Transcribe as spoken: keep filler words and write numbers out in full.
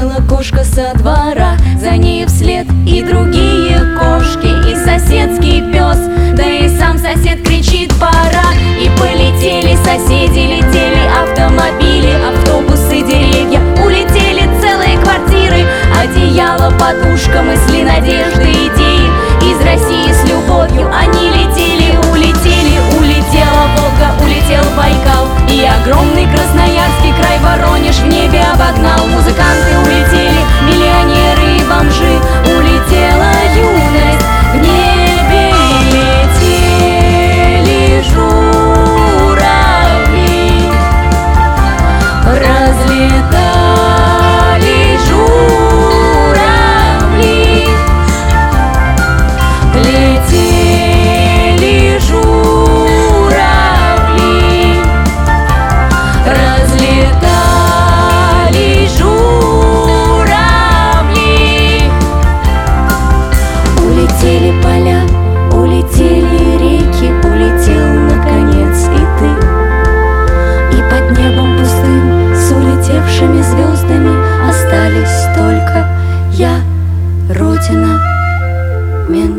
Улетела кошка со двора, за ней вслед и другие кошки, и соседский пес, да и сам сосед кричит «пора!» И полетели соседи, летели автомобили, автобусы, деревья, улетели целые квартиры, одеяло, подушка, мысли, надежды, идеи. Из России с любовью они летели, улетели. Улетела Волга, улетел Байкал, и огромный Красноярский край Воронеж в небе обогнал. Музыканты улетели, миллионеры и бомжи, улетела юность в небе, летели журавли, разлетали журавли, летели журавли, разлетали журавли. Улетели поля, улетели реки, улетел наконец и ты. И под небом пустым с улетевшими звездами остались только я, Родина, Мин.